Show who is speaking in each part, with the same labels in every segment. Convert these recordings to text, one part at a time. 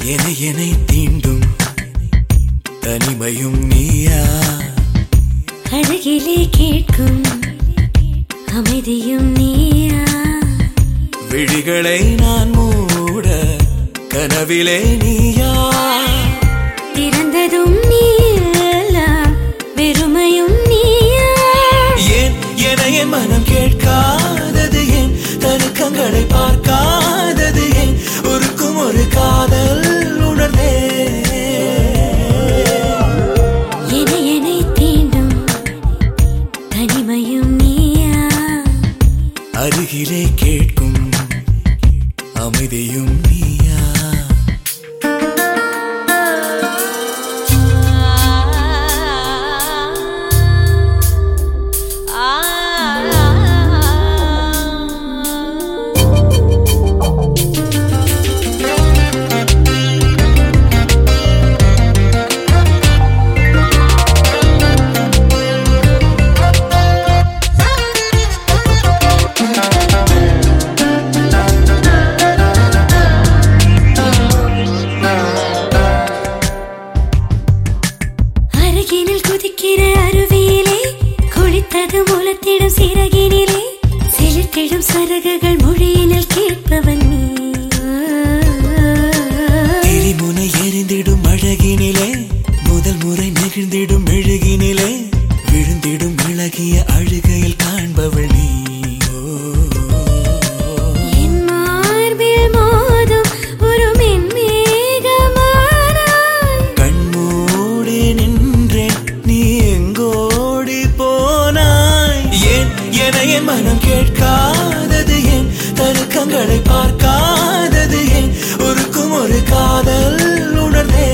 Speaker 1: என்னை தீண்டும் தனிமையும் நீயா,
Speaker 2: அழகிலே கேட்கும் அமைதியும் நீயா,
Speaker 1: விழிகளை நான் மூட கனவிலே நீயா,
Speaker 2: திறந்ததும் நீயா, வெறுமையும் நீயா.
Speaker 1: ஏன் என மனம் கேட்காதது, ஏன் தருக்கங்களை பார்க்காதது, ஏன் ஒருக்கும் ஒரு காதல் உணர்ந்தே
Speaker 2: என்னை தீண்டும் தனிமையும் நீயா,
Speaker 1: அருகிலே கேட்கும் அமைதியும் நீயா.
Speaker 2: குதிக்கிற அருவியிலே குளித்தது மூலத்திடும் சிறகினிலே செலுத்திடும் சரகுகள் மொழியினில் கேட்பவன் நீ,
Speaker 1: எரிமுனை எரிந்திடும் அழகினிலே முதல் முறை நெகிழ்ந்திடும் மெழுகினிலே விழுந்திடும் இளகிய அழுகையில் காண்பவள் நீ.
Speaker 2: என் மார்பில் மோதும் ஒரு மென்மேகமானாய்,
Speaker 1: கண்மூடி நின்றேன் நீ எங்கோடி போனாய். ஏன் என் மனம் கேட்காதது, ஏன் தருக்கங்களை பார்க்காதது, ஏன் ஒருக்கும் ஒரு காதல் உணர்ந்தே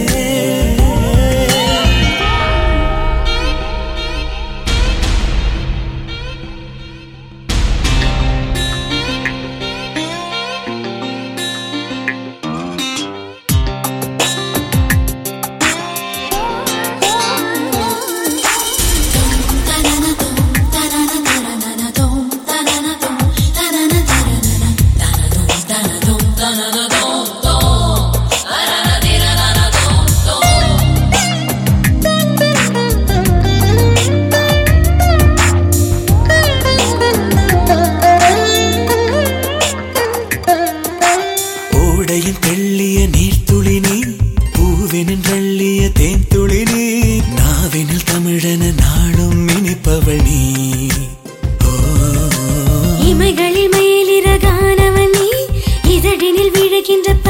Speaker 1: தெள்ளிய நீர்த்துளி நீ, பூவினின் வெள்ளிய தேன் துளி நீ, நாவினில் தமிழன நாளும் இனிப்பவள் நீ.
Speaker 2: இமைகளில் மயிலிறகானவன் நீ, இதழினில் விழுகின்ற